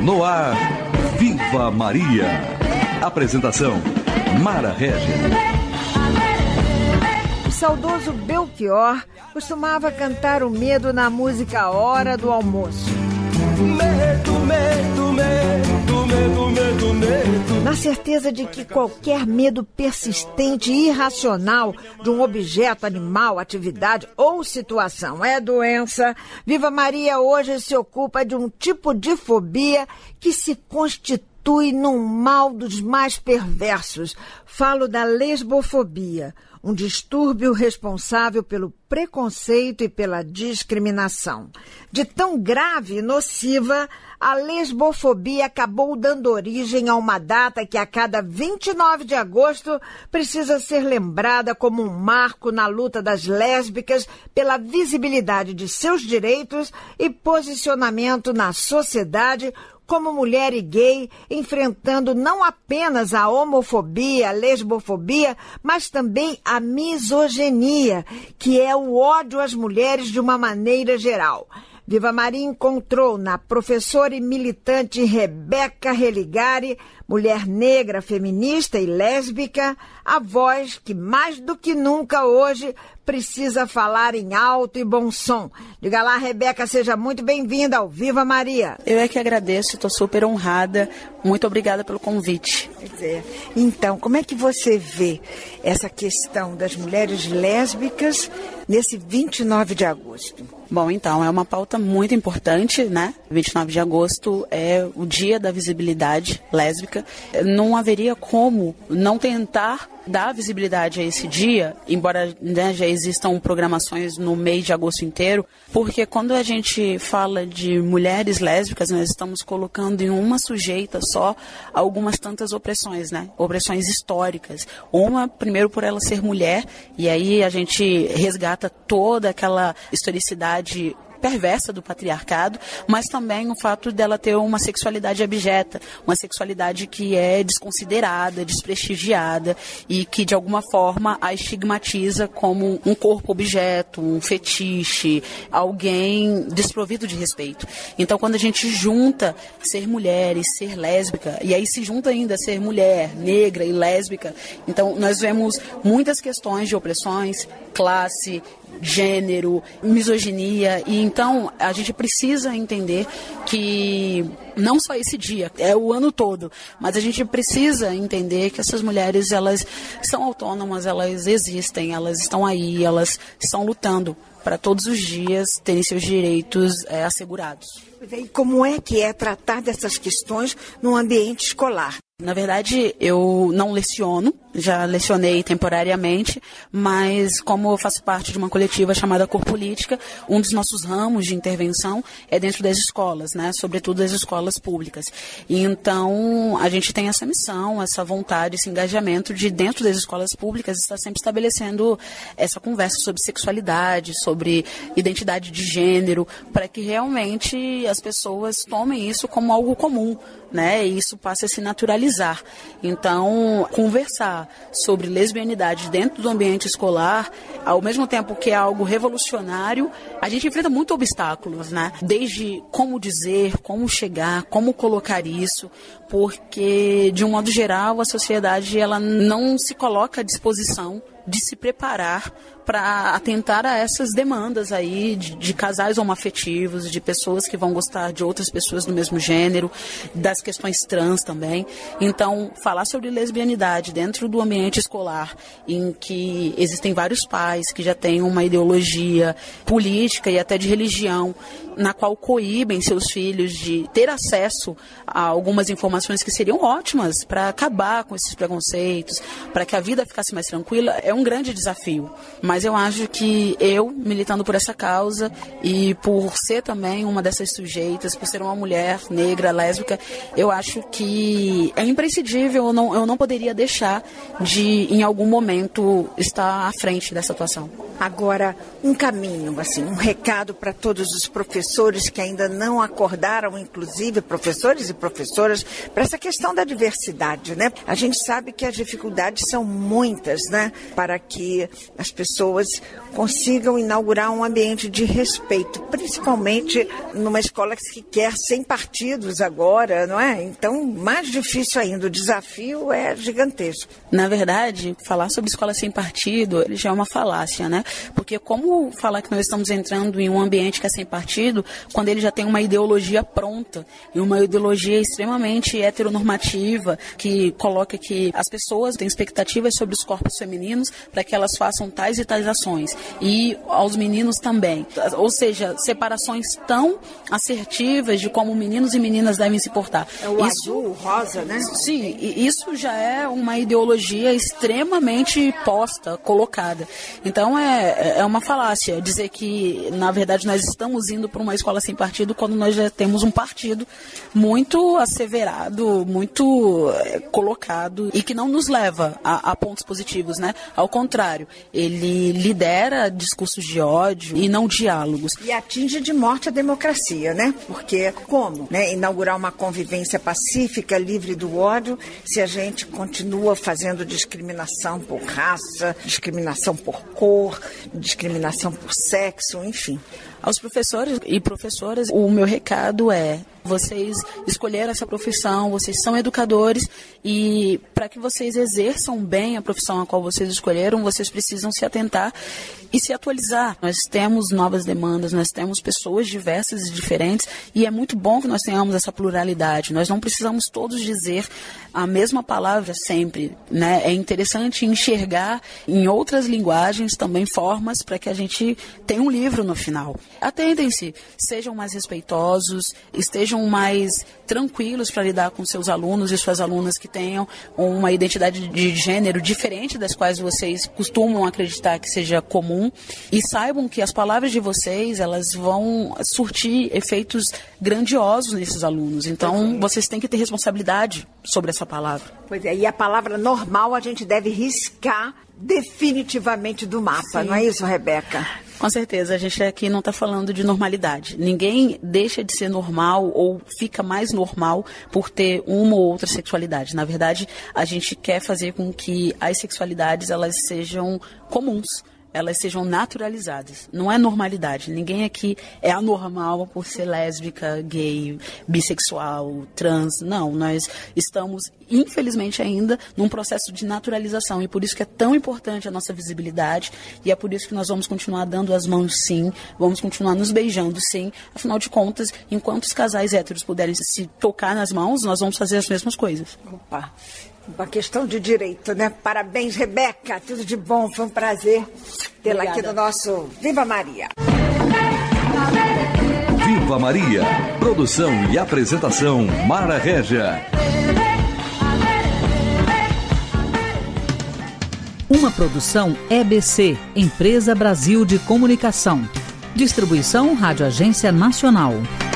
No ar, Viva Maria. Apresentação, Mara Regis. O saudoso Belchior costumava cantar o medo na música Hora do Almoço. Medo, medo, medo, medo, medo, medo. Na certeza de que qualquer medo persistente e irracional de um objeto, animal, atividade ou situação é doença, Viva Maria hoje se ocupa de um tipo de fobia que se constitui num mal dos mais perversos. Falo da lesbofobia, um distúrbio responsável pelo preconceito e pela discriminação. De tão grave e nociva, a lesbofobia acabou dando origem a uma data que a cada 29 de agosto precisa ser lembrada como um marco na luta das lésbicas pela visibilidade de seus direitos e posicionamento na sociedade como mulher e gay, enfrentando não apenas a homofobia, a lesbofobia, mas também a misoginia, que é o ódio às mulheres de uma maneira geral. Viva Maria encontrou na professora e militante Rebeca Religari, mulher negra, feminista e lésbica, a voz que mais do que nunca hoje precisa falar em alto e bom som. Diga lá, Rebeca, seja muito bem-vinda ao Viva Maria. Eu é que agradeço, estou super honrada. Muito obrigada pelo convite. Então, como é que você vê essa questão das mulheres lésbicas nesse 29 de agosto? Bom, então, é uma pauta muito importante, né? 29 de agosto é o dia da visibilidade lésbica. Não haveria como não tentar dar visibilidade a esse dia, embora, né, já existam programações no mês de agosto inteiro, porque quando a gente fala de mulheres lésbicas, nós estamos colocando em uma sujeita só algumas tantas opressões, né? Opressões históricas. Uma, primeiro, por ela ser mulher, e aí a gente resgata toda aquela historicidade perversa do patriarcado, mas também o fato dela ter uma sexualidade abjeta, uma sexualidade que é desconsiderada, desprestigiada e que de alguma forma a estigmatiza como um corpo objeto, um fetiche, alguém desprovido de respeito. Então, quando a gente junta ser mulher e ser lésbica, e aí se junta ainda ser mulher, negra e lésbica, então nós vemos muitas questões de opressões, classe, gênero, misoginia, e então a gente precisa entender que não só esse dia, é o ano todo, mas a gente precisa entender que essas mulheres, elas são autônomas, elas existem, elas estão aí, elas estão lutando para todos os dias terem seus direitos assegurados. E como é que é tratar dessas questões no ambiente escolar? Na verdade, eu não leciono, já lecionei temporariamente, mas como eu faço parte de uma coletiva chamada Cor Política, um dos nossos ramos de intervenção é dentro das escolas, né? Sobretudo das escolas públicas. E então, a gente tem essa missão, essa vontade, esse engajamento de, dentro das escolas públicas, estar sempre estabelecendo essa conversa sobre sexualidade, sobre identidade de gênero, para que realmente as pessoas tomem isso como algo comum, né? E isso passe a se naturalizar. Então, conversar sobre lesbianidade dentro do ambiente escolar, ao mesmo tempo que é algo revolucionário, a gente enfrenta muitos obstáculos, né? Desde como dizer, como chegar, como colocar isso, porque, de um modo geral, a sociedade ela não se coloca à disposição de se preparar para atentar a essas demandas aí de casais homoafetivos, de pessoas que vão gostar de outras pessoas do mesmo gênero, das questões trans também. Então, falar sobre lesbianidade dentro do ambiente escolar, em que existem vários pais que já têm uma ideologia política e até de religião, na qual coíbem seus filhos de ter acesso a algumas informações que seriam ótimas para acabar com esses preconceitos, para que a vida ficasse mais tranquila, é um grande desafio. Mas eu acho que eu, militando por essa causa e por ser também uma dessas sujeitas, por ser uma mulher negra, lésbica, eu acho que é imprescindível, eu não poderia deixar de, em algum momento, estar à frente dessa atuação. Agora, um caminho, assim, um recado para todos os professores que ainda não acordaram, inclusive professores e professoras, para essa questão da diversidade, né? A gente sabe que as dificuldades são muitas, né? para que as pessoas consigam inaugurar um ambiente de respeito, principalmente numa escola que quer 100 partidos agora, não é? Então, mais difícil ainda, o desafio é gigantesco. Na verdade, falar sobre escola sem partido já é uma falácia, né? Porque como falar que nós estamos entrando em um ambiente que é sem partido, quando ele já tem uma ideologia pronta, e uma ideologia extremamente heteronormativa, que coloca que as pessoas têm expectativas sobre os corpos femininos para que elas façam tais e tais ações, e aos meninos também. Ou seja, separações tão assertivas de como meninos e meninas devem se portar. É o azul, o rosa, né? Sim, e isso já é uma ideologia extremamente posta, colocada. Então é uma falácia dizer que, na verdade, nós estamos indo para uma escola sem partido quando nós já temos um partido muito asseverado, muito colocado e que não nos leva a pontos positivos, né? Ao contrário, ele lidera discursos de ódio e não diálogos. E atinge de morte a democracia, né? Porque como, né, inaugurar uma convivência pacífica, livre do ódio, se a gente continua fazendo discriminação por raça, discriminação por cor, discriminação por sexo, enfim. Aos professores e professoras, o meu recado é: vocês escolheram essa profissão, vocês são educadores, e para que vocês exerçam bem a profissão a qual vocês escolheram, vocês precisam se atentar e se atualizar. Nós temos novas demandas, nós temos pessoas diversas e diferentes, e é muito bom que nós tenhamos essa pluralidade. Nós não precisamos todos dizer a mesma palavra sempre, né? É interessante enxergar em outras linguagens também formas para que a gente tenha um livro no final. Atentem-se, sejam mais respeitosos, estejam mais tranquilos para lidar com seus alunos e suas alunas que tenham uma identidade de gênero diferente das quais vocês costumam acreditar que seja comum, e saibam que as palavras de vocês, elas vão surtir efeitos grandiosos nesses alunos. Então, vocês têm que ter responsabilidade sobre essa palavra. Pois é, e a palavra normal a gente deve riscar definitivamente do mapa, sim. Não é isso, Rebeca? Com certeza, a gente aqui não está falando de normalidade. Ninguém deixa de ser normal ou fica mais normal por ter uma ou outra sexualidade. Na verdade, a gente quer fazer com que as sexualidades elas sejam comuns, elas sejam naturalizadas. Não é normalidade. Ninguém aqui é anormal por ser lésbica, gay, bissexual, trans. Não, nós estamos, infelizmente, ainda num processo de naturalização, e por isso que é tão importante a nossa visibilidade, e é por isso que nós vamos continuar dando as mãos, sim, vamos continuar nos beijando, sim. Afinal de contas, enquanto os casais héteros puderem se tocar nas mãos, nós vamos fazer as mesmas coisas. Opa! Uma questão de direito, né? Parabéns, Rebeca. Tudo de bom. Foi um prazer tê-la aqui no nosso Viva Maria. Viva Maria. Produção e apresentação, Mara Régia. Uma produção EBC, Empresa Brasil de Comunicação. Distribuição Rádio Agência Nacional.